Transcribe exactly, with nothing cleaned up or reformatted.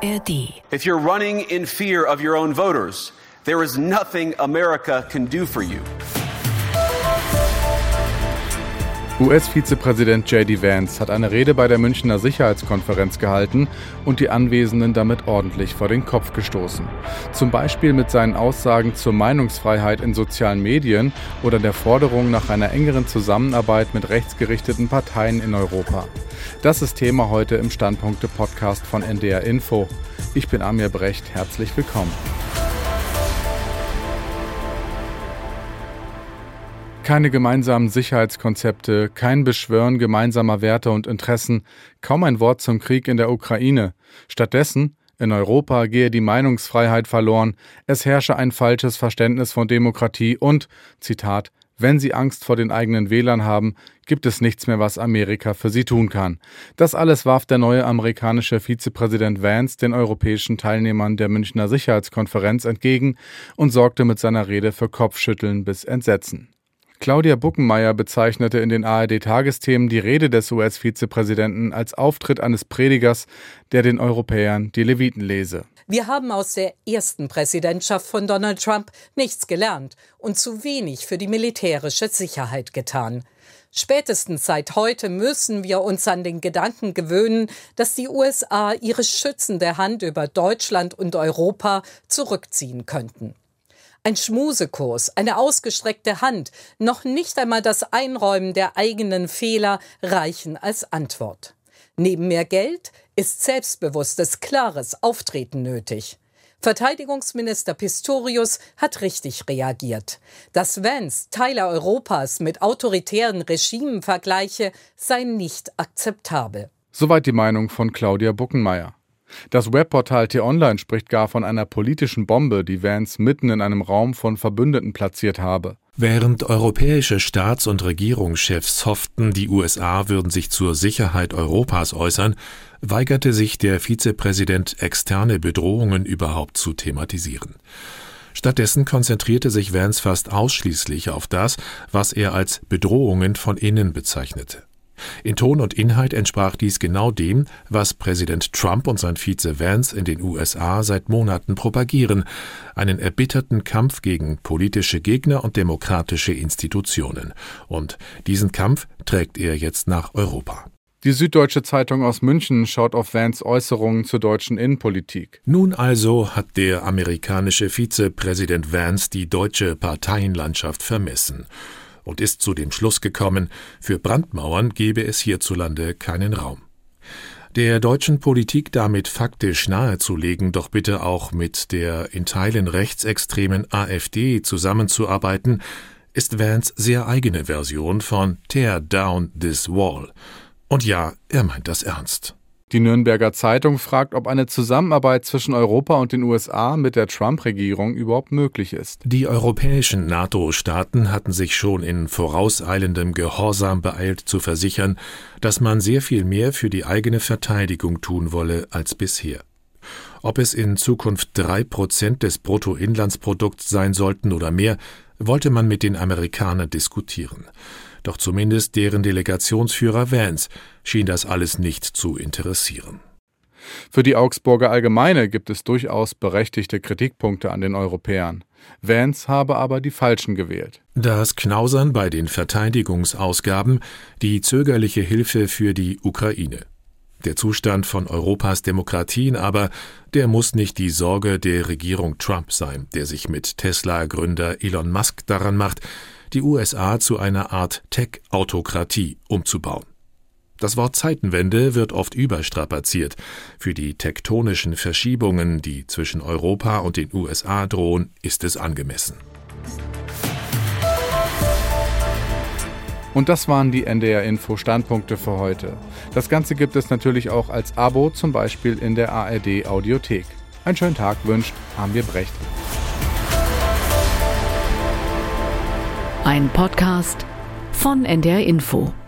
R D. If you're running in fear of your own voters, there is nothing America can do for you. U S-Vizepräsident J D Vance hat eine Rede bei der Münchner Sicherheitskonferenz gehalten und die Anwesenden damit ordentlich vor den Kopf gestoßen. Zum Beispiel mit seinen Aussagen zur Meinungsfreiheit in sozialen Medien oder der Forderung nach einer engeren Zusammenarbeit mit rechtsgerichteten Parteien in Europa. Das ist Thema heute im Standpunkte-Podcast von N D R Info. Ich bin Amir Brecht, herzlich willkommen. Keine gemeinsamen Sicherheitskonzepte, kein Beschwören gemeinsamer Werte und Interessen, kaum ein Wort zum Krieg in der Ukraine. Stattdessen, in Europa gehe die Meinungsfreiheit verloren, es herrsche ein falsches Verständnis von Demokratie und, Zitat, wenn sie Angst vor den eigenen Wählern haben, gibt es nichts mehr, was Amerika für sie tun kann. Das alles warf der neue amerikanische Vizepräsident Vance den europäischen Teilnehmern der Münchner Sicherheitskonferenz entgegen und sorgte mit seiner Rede für Kopfschütteln bis Entsetzen. Claudia Buckenmeier bezeichnete in den A R D-Tagesthemen die Rede des U S-Vizepräsidenten als Auftritt eines Predigers, der den Europäern die Leviten lese. Wir haben aus der ersten Präsidentschaft von Donald Trump nichts gelernt und zu wenig für die militärische Sicherheit getan. Spätestens seit heute müssen wir uns an den Gedanken gewöhnen, dass die U S A ihre schützende Hand über Deutschland und Europa zurückziehen könnten. Ein Schmusekurs, eine ausgestreckte Hand, noch nicht einmal das Einräumen der eigenen Fehler reichen als Antwort. Neben mehr Geld ist selbstbewusstes, klares Auftreten nötig. Verteidigungsminister Pistorius hat richtig reagiert. Dass Vance Teile Europas mit autoritären Regimen vergleiche, sei nicht akzeptabel. Soweit die Meinung von Claudia Buckenmeier. Das Webportal T-Online spricht gar von einer politischen Bombe, die Vance mitten in einem Raum von Verbündeten platziert habe. Während europäische Staats- und Regierungschefs hofften, die U S A würden sich zur Sicherheit Europas äußern, weigerte sich der Vizepräsident, externe Bedrohungen überhaupt zu thematisieren. Stattdessen konzentrierte sich Vance fast ausschließlich auf das, was er als Bedrohungen von innen bezeichnete. In Ton und Inhalt entsprach dies genau dem, was Präsident Trump und sein Vize Vance in den U S A seit Monaten propagieren, einen erbitterten Kampf gegen politische Gegner und demokratische Institutionen. Und diesen Kampf trägt er jetzt nach Europa. Die Süddeutsche Zeitung aus München schaut auf Vance Äußerungen zur deutschen Innenpolitik. Nun also hat der amerikanische Vizepräsident Vance die deutsche Parteienlandschaft vermessen und ist zu dem Schluss gekommen, für Brandmauern gebe es hierzulande keinen Raum. Der deutschen Politik damit faktisch nahezulegen, doch bitte auch mit der in Teilen rechtsextremen AfD zusammenzuarbeiten, ist Vance sehr eigene Version von Tear down this wall. Und ja, er meint das ernst. Die Nürnberger Zeitung fragt, ob eine Zusammenarbeit zwischen Europa und den U S A mit der Trump-Regierung überhaupt möglich ist. Die europäischen NATO-Staaten hatten sich schon in vorauseilendem Gehorsam beeilt zu versichern, dass man sehr viel mehr für die eigene Verteidigung tun wolle als bisher. Ob es in Zukunft drei Prozent des Bruttoinlandsprodukts sein sollten oder mehr, wollte man mit den Amerikanern diskutieren. Doch zumindest deren Delegationsführer Vance schien das alles nicht zu interessieren. Für die Augsburger Allgemeine gibt es durchaus berechtigte Kritikpunkte an den Europäern. Vance habe aber die falschen gewählt. Das Knausern bei den Verteidigungsausgaben, die zögerliche Hilfe für die Ukraine. Der Zustand von Europas Demokratien aber, der muss nicht die Sorge der Regierung Trump sein, der sich mit Tesla-Gründer Elon Musk daran macht, die U S A zu einer Art Tech-Autokratie umzubauen. Das Wort Zeitenwende wird oft überstrapaziert. Für die tektonischen Verschiebungen, die zwischen Europa und den U S A drohen, ist es angemessen. Und das waren die N D R-Info-Standpunkte für heute. Das Ganze gibt es natürlich auch als Abo, zum Beispiel in der A R D-Audiothek. Einen schönen Tag wünscht Amir Brecht. Ein Podcast von N D R Info.